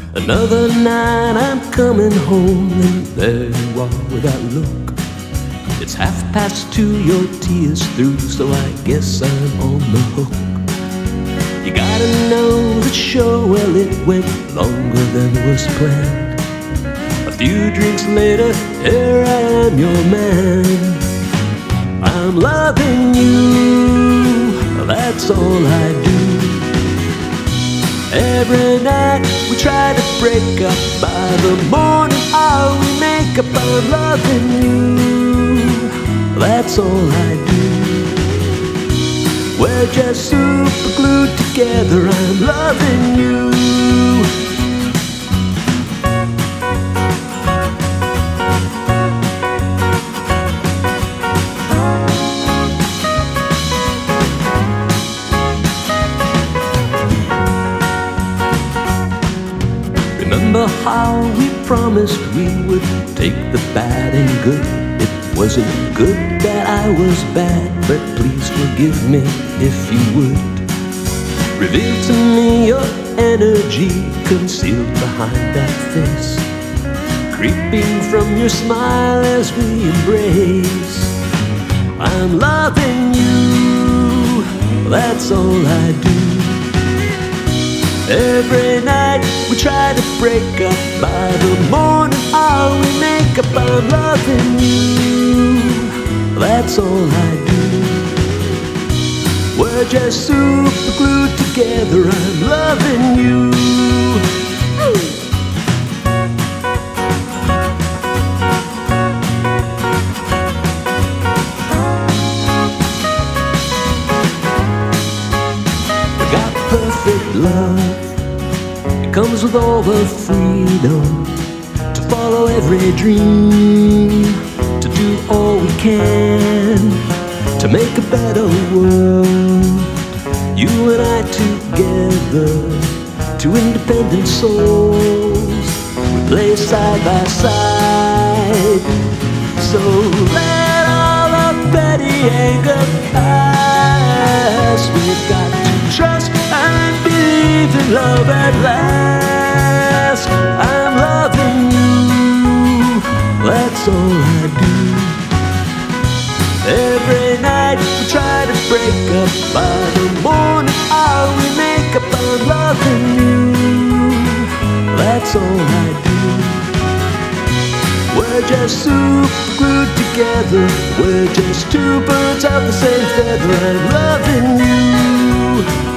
Another night I'm coming home, and there you are without look. It's 2:30, your tea is through, so I guess I'm on the hook. You gotta know the show, well, it went longer than was planned. A few drinks later, here I am, your man. I'm loving you, that's all I do. Every night we try to break up, by the morning hour we make up. I'm loving you, that's all I do. We're just super glued together, I'm loving you. Remember how we promised we would take the bad and good? It wasn't good that I was bad, but please forgive me if you would. Reveal to me your energy concealed behind that face, creeping from your smile as we embrace. I'm loving you, that's all I do. Every night we try to break up, by the morning hour we make up. I'm loving you, that's all I do. We're just super glued together, I'm loving you. We got perfect love, it comes with all the freedom to follow every dream, to do all we can to make a better world. You and I together, two independent souls, we play side by side. So let all the petty anger pass. We've got to trust and believe in love at last. I'm loving you, that's all I do. Every night we try to break up, by the morning hour we make up. I'm loving you, that's all I do. We're just super glued together, we're just two birds of the same feather. I'm loving you,